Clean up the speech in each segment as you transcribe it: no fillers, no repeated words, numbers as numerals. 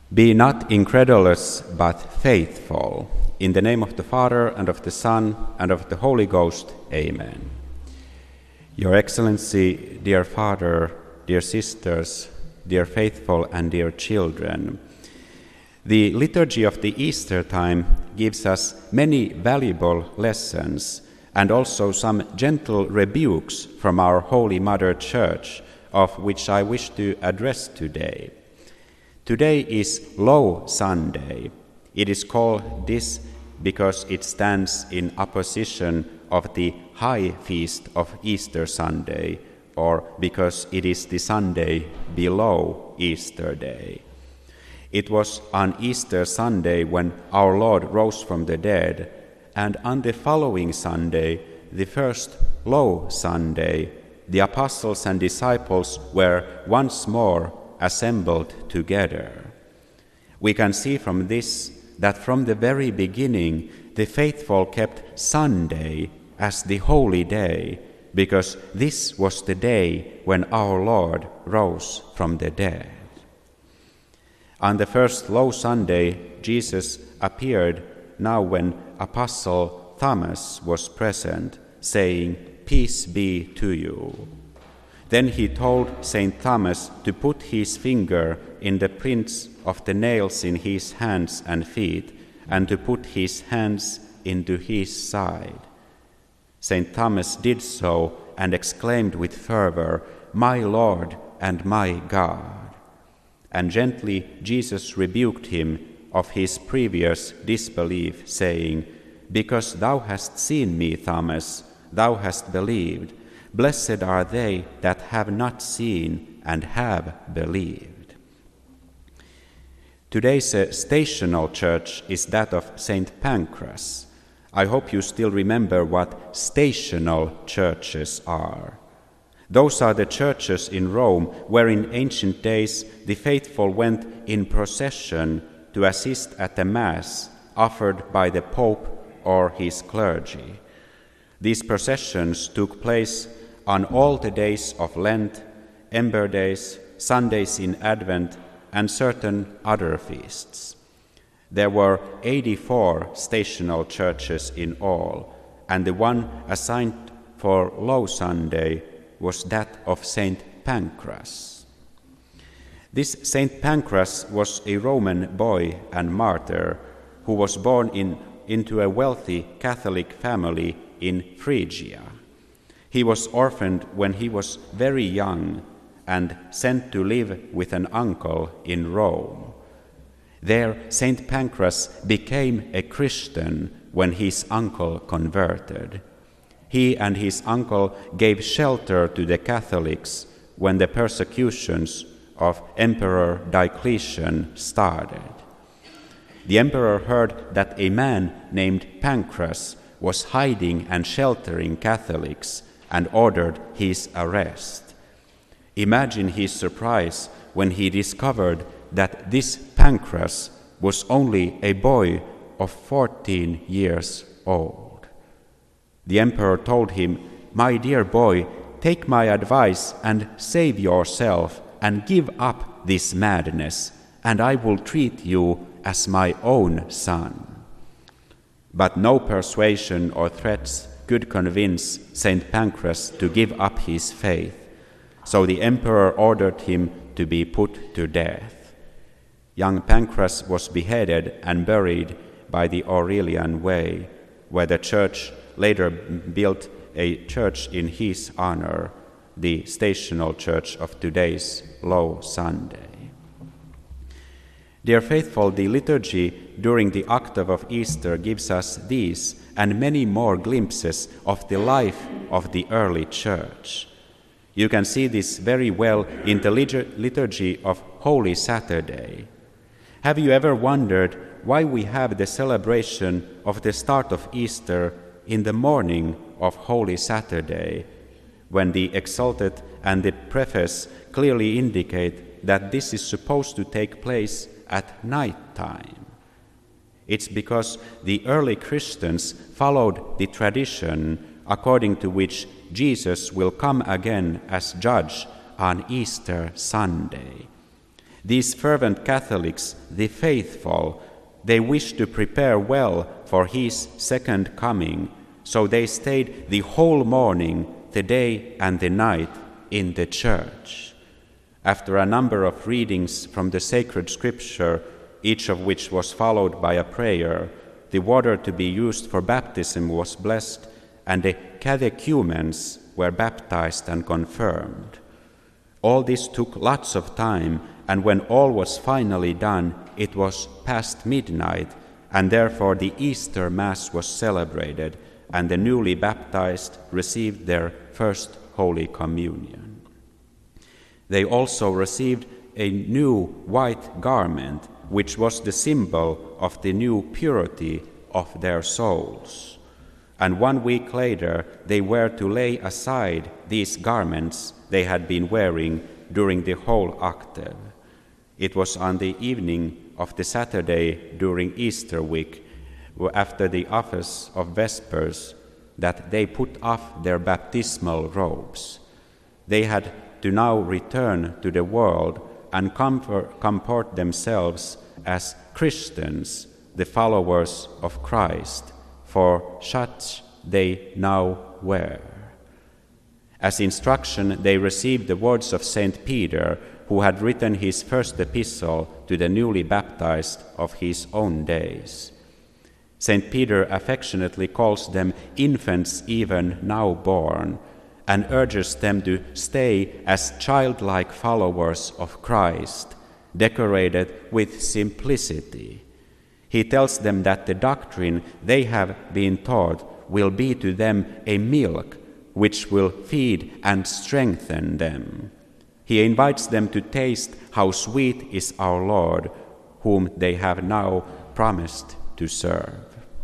Be not incredulous, but faithful. In the name of the Father, and of the Son, and of the Holy Ghost. Amen. Your Excellency, dear Father, dear sisters, dear faithful and dear children, the liturgy of the Easter time gives us many valuable lessons and also some gentle rebukes from our Holy Mother Church, of which I wish to address today. Today is Low Sunday. It is called this because it stands in opposition of the high feast of Easter Sunday, or because it is the Sunday below Easter Day. It was on Easter Sunday when our Lord rose from the dead, and on the following Sunday, the first Low Sunday, the apostles and disciples were once more assembled together. We can see from this that from the very beginning the faithful kept Sunday as the holy day, because this was the day when our Lord rose from the dead. On the first Low Sunday, Jesus appeared now when Apostle Thomas was present, saying, "Peace be to you." Then he told St. Thomas to put his finger in the prints of the nails in his hands and feet, and to put his hands into his side. St. Thomas did so and exclaimed with fervor, "My Lord and my God." And gently Jesus rebuked him of his previous disbelief, saying, "Because thou hast seen me, Thomas, thou hast believed. Blessed are they that have not seen and have believed." Today's stational church is that of St. Pancras. I hope you still remember what stational churches are. Those are the churches in Rome where in ancient days the faithful went in procession to assist at the Mass offered by the Pope or his clergy. These processions took place on all the days of Lent, Ember Days, Sundays in Advent, and certain other feasts. There were 84 stational churches in all, and the one assigned for Low Sunday was that of St. Pancras. This St. Pancras was a Roman boy and martyr who was born into a wealthy Catholic family in Phrygia. He was orphaned when he was very young and sent to live with an uncle in Rome. There, St. Pancras became a Christian when his uncle converted. He and his uncle gave shelter to the Catholics when the persecutions of Emperor Diocletian started. The emperor heard that a man named Pancras was hiding and sheltering Catholics and ordered his arrest. Imagine his surprise when he discovered that this Pancras was only a boy of 14 years old. The emperor told him, "My dear boy, take my advice and save yourself and give up this madness, and I will treat you as my own son." But no persuasion or threats could convince St. Pancras to give up his faith, so the emperor ordered him to be put to death. Young Pancras was beheaded and buried by the Aurelian Way, where the church later built a church in his honor, the stational church of today's Low Sunday. Dear faithful, the liturgy during the octave of Easter gives us these and many more glimpses of the life of the early church. You can see this very well in the liturgy of Holy Saturday. Have you ever wondered why we have the celebration of the start of Easter in the morning of Holy Saturday, when the Exsultet and the preface clearly indicate that this is supposed to take place at night time? It's because the early Christians followed the tradition according to which Jesus will come again as judge on Easter Sunday. These fervent Catholics, the faithful, they wished to prepare well for his second coming, so they stayed the whole morning, the day and the night in the church. After a number of readings from the sacred scripture, each of which was followed by a prayer, the water to be used for baptism was blessed, and the catechumens were baptized and confirmed. All this took lots of time, and when all was finally done, it was past midnight, and therefore the Easter Mass was celebrated, and the newly baptized received their first Holy Communion. They also received a new white garment, which was the symbol of the new purity of their souls. And 1 week later, they were to lay aside these garments they had been wearing during the whole octave. It was on the evening of the Saturday during Easter week, after the office of Vespers, that they put off their baptismal robes. They had to now return to the world and comport themselves as Christians, the followers of Christ, for such they now were. As instruction, they received the words of St. Peter, who had written his first epistle to the newly baptized of his own days. St. Peter affectionately calls them infants even now born, and urges them to stay as childlike followers of Christ, decorated with simplicity. He tells them that the doctrine they have been taught will be to them a milk which will feed and strengthen them. He invites them to taste how sweet is our Lord, whom they have now promised to serve.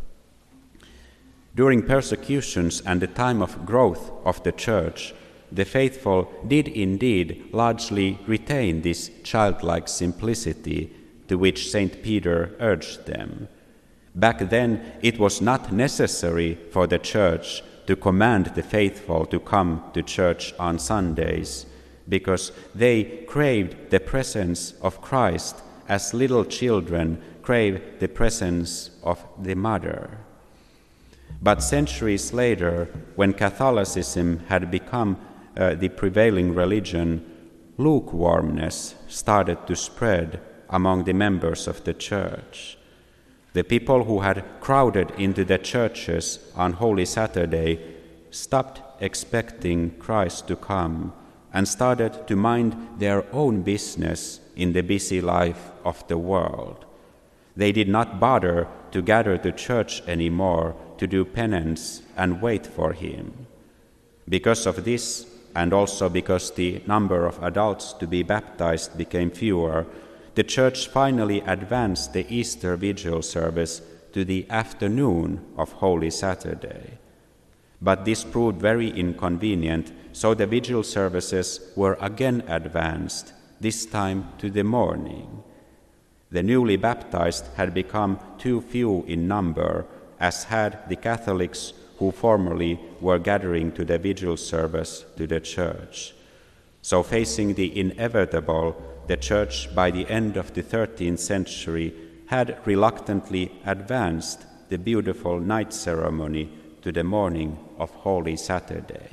During persecutions and the time of growth of the Church, the faithful did indeed largely retain this childlike simplicity to which St. Peter urged them. Back then, it was not necessary for the Church to command the faithful to come to church on Sundays, because they craved the presence of Christ as little children crave the presence of the mother. But centuries later, when Catholicism had become the prevailing religion, lukewarmness started to spread among the members of the Church. The people who had crowded into the churches on Holy Saturday stopped expecting Christ to come and started to mind their own business in the busy life of the world. They did not bother to gather to church anymore to do penance and wait for him. Because of this, and also because the number of adults to be baptized became fewer, the Church finally advanced the Easter Vigil service to the afternoon of Holy Saturday. But this proved very inconvenient, so the vigil services were again advanced, this time to the morning. The newly baptized had become too few in number, as had the Catholics who formerly were gathering to the vigil service to the church. So facing the inevitable, the Church by the end of the 13th century had reluctantly advanced the beautiful night ceremony to the morning of Holy Saturday.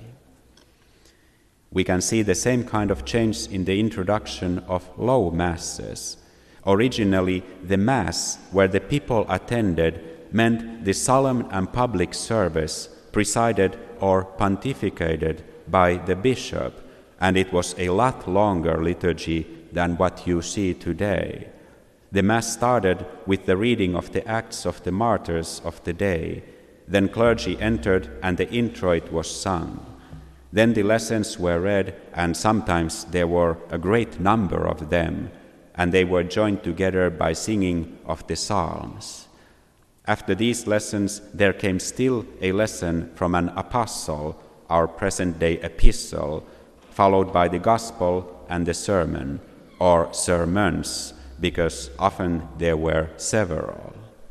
We can see the same kind of change in the introduction of low masses. Originally, the Mass where the people attended meant the solemn and public service presided or pontificated by the bishop, and it was a lot longer liturgy than what you see today. The Mass started with the reading of the Acts of the Martyrs of the day. Then clergy entered and the introit was sung. Then the lessons were read, and sometimes there were a great number of them, and they were joined together by singing of the Psalms. After these lessons, there came still a lesson from an apostle, our present-day epistle, followed by the Gospel and the sermon, or sermons, because often there were several.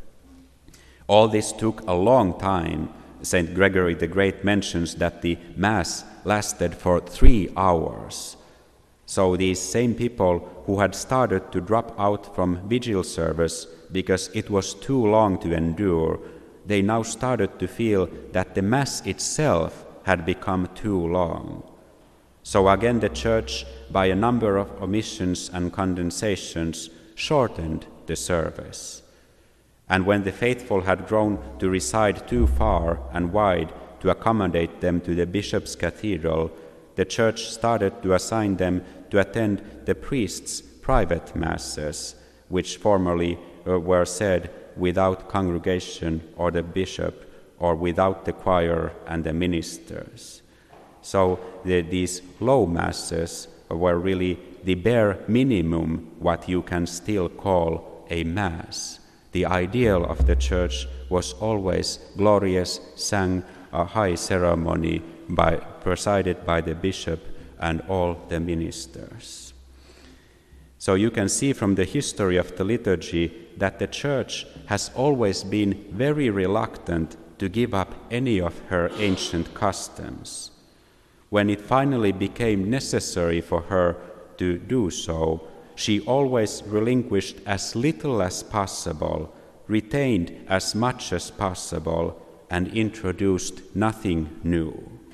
All this took a long time. St. Gregory the Great mentions that the Mass lasted for 3 hours. So these same people who had started to drop out from vigil service because it was too long to endure, they now started to feel that the Mass itself had become too long. So again the Church, by a number of omissions and condensations, shortened the service. And when the faithful had grown to reside too far and wide to accommodate them to the bishop's cathedral, the Church started to assign them to attend the priest's private masses, which formerly were said without congregation or the bishop, or without the choir and the ministers. So these low masses were really the bare minimum, what you can still call a mass. The ideal of the Church was always glorious, sang, a high ceremony presided by the bishop and all the ministers. So you can see from the history of the liturgy that the Church has always been very reluctant to give up any of her ancient customs. When it finally became necessary for her to do so, she always relinquished as little as possible, retained as much as possible, and introduced nothing new.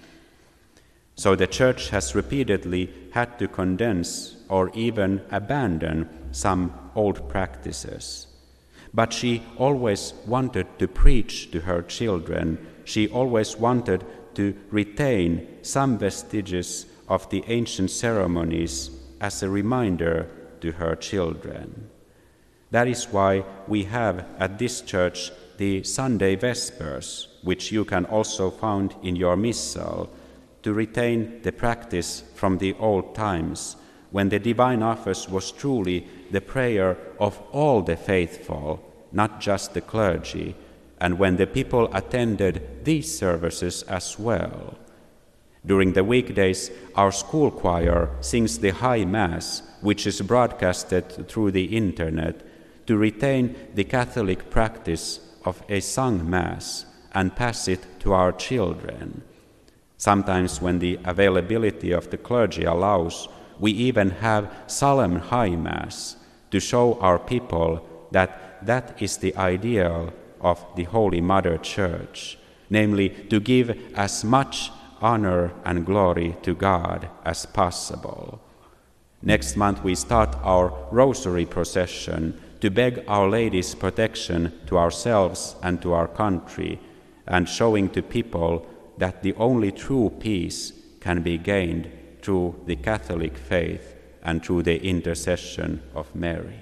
So the Church has repeatedly had to condense or even abandon some old practices. But she always wanted to preach to her children. She always wanted to retain some vestiges of the ancient ceremonies as a reminder to her children. That is why we have at this church the Sunday Vespers, which you can also find in your missal, to retain the practice from the old times, when the divine office was truly the prayer of all the faithful, not just the clergy, and when the people attended these services as well. During the weekdays, our school choir sings the High Mass, which is broadcasted through the internet, to retain the Catholic practice of a sung Mass and pass it to our children. Sometimes when the availability of the clergy allows, we even have solemn High Mass to show our people that that is the ideal of the Holy Mother Church, namely to give as much honor and glory to God as possible. Next month we start our Rosary procession to beg Our Lady's protection to ourselves and to our country, and showing to people that the only true peace can be gained through the Catholic faith and through the intercession of Mary.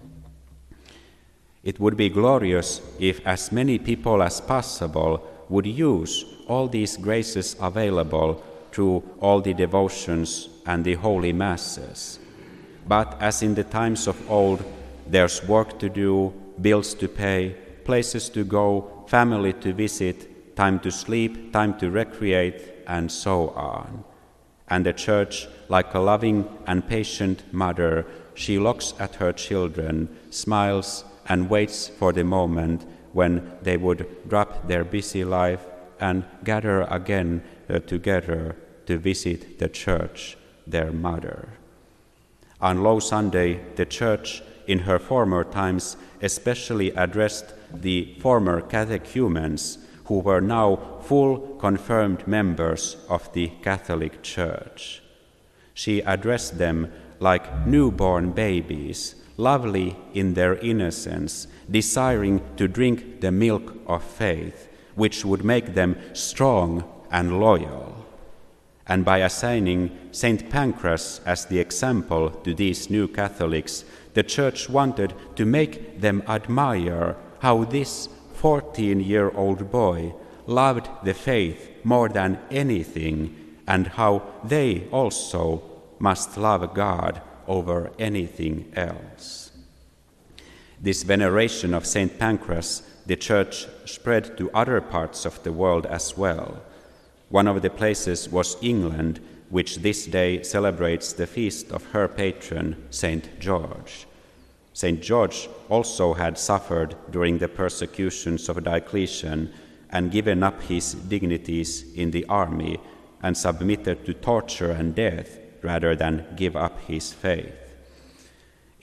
It would be glorious if as many people as possible would use all these graces available through all the devotions and the holy masses. But as in the times of old, there's work to do, bills to pay, places to go, family to visit, time to sleep, time to recreate, and so on. And the Church, like a loving and patient mother, she looks at her children, smiles, and waits for the moment when they would drop their busy life and gather again together to visit the Church, their mother. On Low Sunday, the Church, in her former times, especially addressed the former catechumens who were now full confirmed members of the Catholic Church. She addressed them like newborn babies, lovely in their innocence, desiring to drink the milk of faith, which would make them strong and loyal. And by assigning Saint Pancras as the example to these new Catholics, the Church wanted to make them admire how this 14-year-old boy loved the faith more than anything, and how they also must love God over anything else. This veneration of Saint Pancras the Church spread to other parts of the world as well. One of the places was England, which this day celebrates the feast of her patron, Saint George. Saint George also had suffered during the persecutions of Diocletian and given up his dignities in the army and submitted to torture and death rather than give up his faith.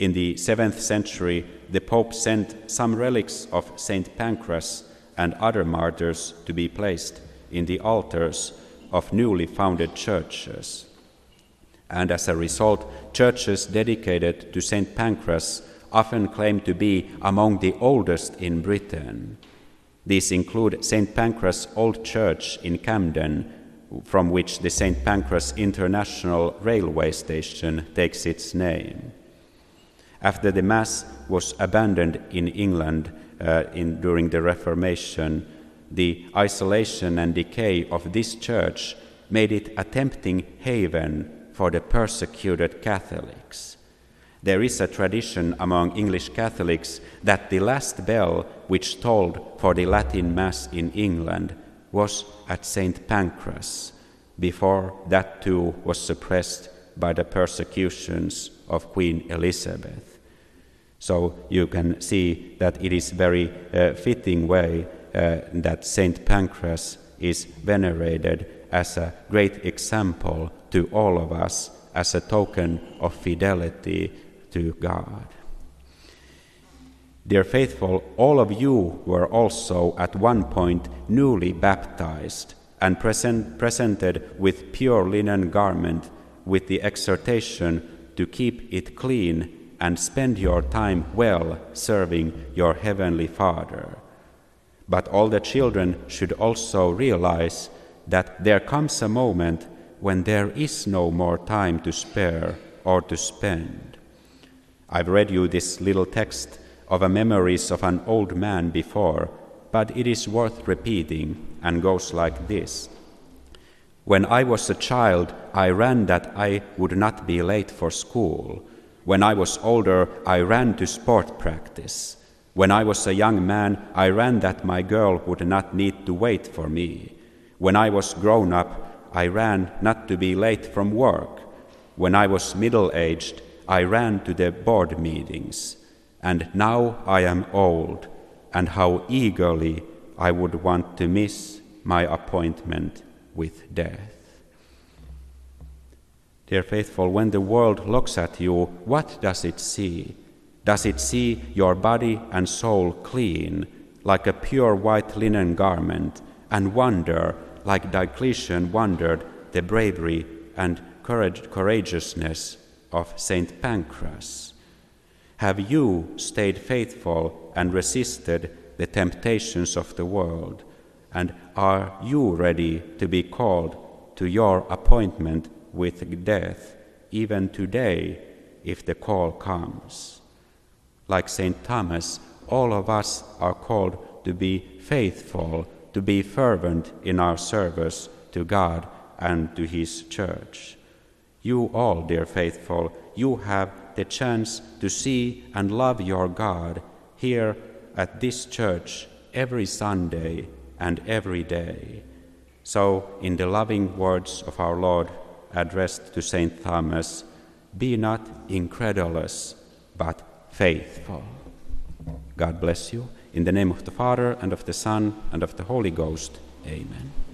In the 7th century, the Pope sent some relics of Saint Pancras and other martyrs to be placed in the altars of newly founded churches. And as a result, churches dedicated to Saint Pancras often claim to be among the oldest in Britain. These include St. Pancras Old Church in Camden, from which the St. Pancras International Railway Station takes its name. After the Mass was abandoned in England during the Reformation, the isolation and decay of this church made it a tempting haven for the persecuted Catholics. There is a tradition among English Catholics that the last bell which tolled for the Latin Mass in England was at St. Pancras, before that too was suppressed by the persecutions of Queen Elizabeth. So you can see that it is very fitting way that St. Pancras is venerated as a great example to all of us, as a token of fidelity to God. Dear faithful, all of you were also at one point newly baptized and presented with pure linen garment, with the exhortation to keep it clean and spend your time well serving your heavenly Father. But all the children should also realize that there comes a moment when there is no more time to spare or to spend. I've read you this little text of a memories of an old man before, but it is worth repeating and goes like this. When I was a child, I ran that I would not be late for school. When I was older, I ran to sport practice. When I was a young man, I ran that my girl would not need to wait for me. When I was grown up, I ran not to be late from work. When I was middle-aged, I ran to the board meetings. And now I am old, and how eagerly I would want to miss my appointment with death. Dear faithful, when the world looks at you, what does it see? Does it see your body and soul clean, like a pure white linen garment, and wonder, like Diocletian wondered, the bravery and courageousness of Saint Pancras? Have you stayed faithful and resisted the temptations of the world? And are you ready to be called to your appointment with death, even today, if the call comes? Like St. Thomas, all of us are called to be faithful, to be fervent in our service to God and to His Church. You all, dear faithful, you have the chance to see and love your God here at this church every Sunday and every day. So, in the loving words of our Lord addressed to St. Thomas, be not incredulous, but faithful. God bless you. In the name of the Father, and of the Son, and of the Holy Ghost. Amen.